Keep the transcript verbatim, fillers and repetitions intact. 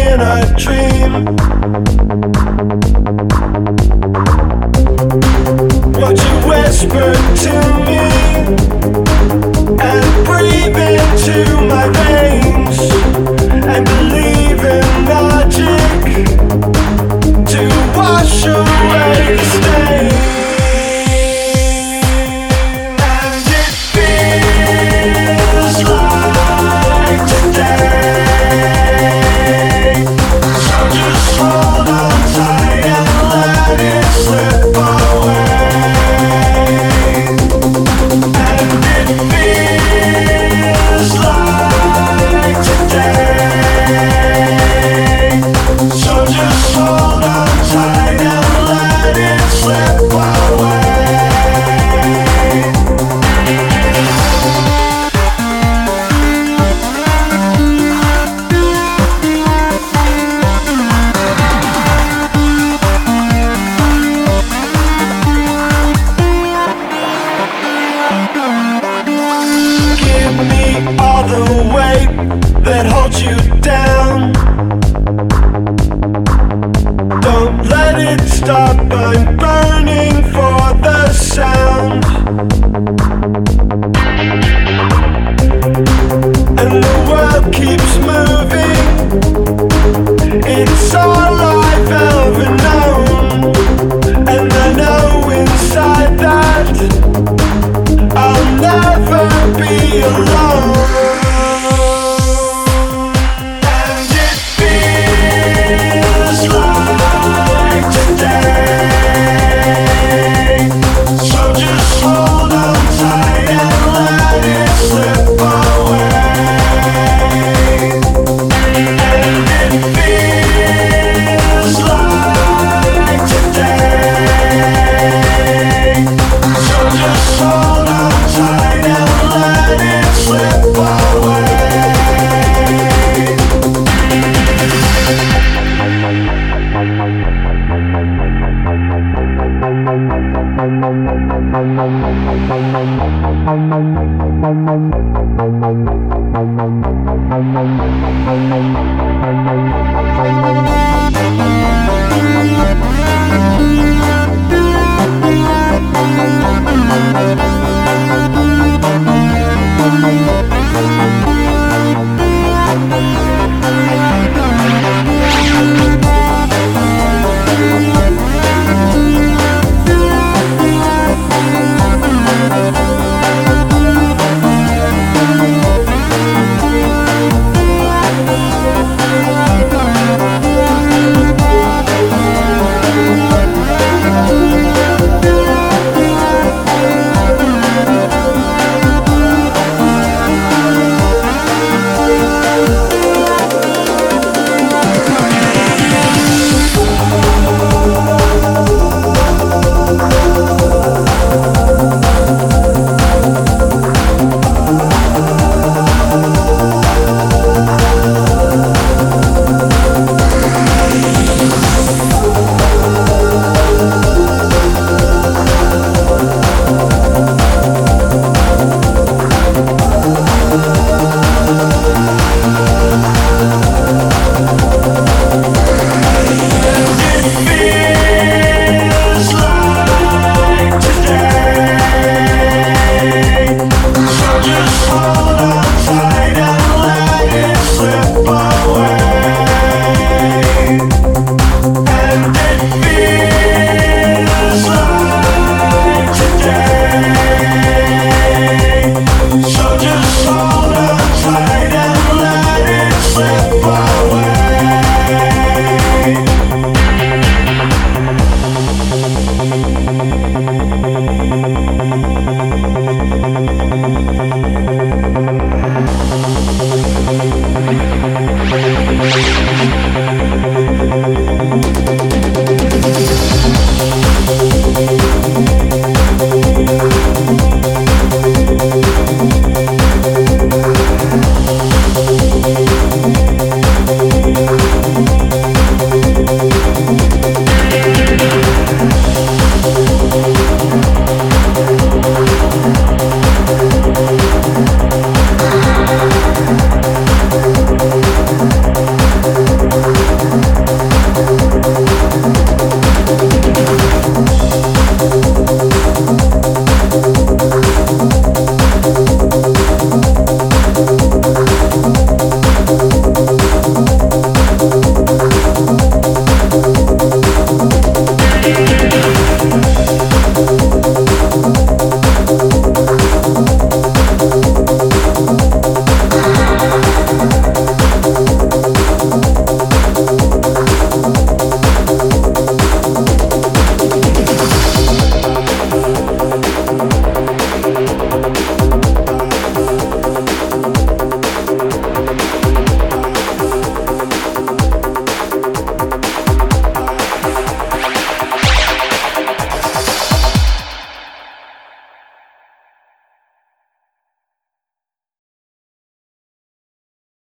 in a dream. Won't you whisper to me and breathe into my veins and believe in magic to wash away the stain. And it feels like today. So just hold on tight and let it slip away. And it feels like today. So just hold on tight and let it slip away. Give me all the weight that holds you down. Don't let it stop. I'm burning for the sound. And the world keeps moving. It's all